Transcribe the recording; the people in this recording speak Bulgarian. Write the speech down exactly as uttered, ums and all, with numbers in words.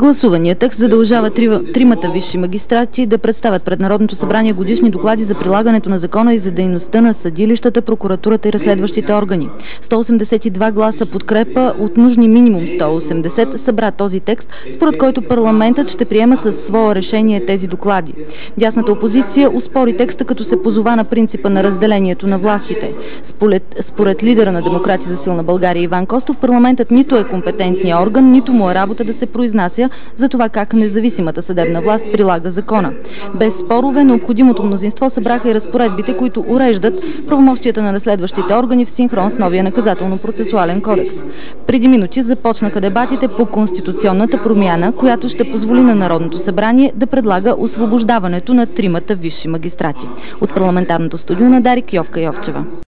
Гласувания текст задължава три, тримата висши магистрати да представят пред Народното събрание годишни доклади за прилагането на закона и за дейността на съдилищата, прокуратурата и разследващите органи. сто осемдесет и два гласа подкрепа от нужни минимум сто осемдесет събра този текст, според който парламентът ще приема със свое решение тези доклади. Дясната опозиция успори текста, като се позова на принципа на разделението на властите. Според, според лидера на Демократи за силна България Иван Костов, парламентът нито е компетентният орган, нито му е работа да се произнася за това как независимата съдебна власт прилага закона. Без спорове, необходимото мнозинство събраха и разпоредбите, които уреждат правомощията на разследващите органи в синхрон с новия наказателно-процесуален кодекс. Преди минути започнаха дебатите по конституционната промяна, която ще позволи на Народното събрание да предлага освобождаването на тримата висши магистрати. От парламентарното студио на Дарик, Йовка Йовчева.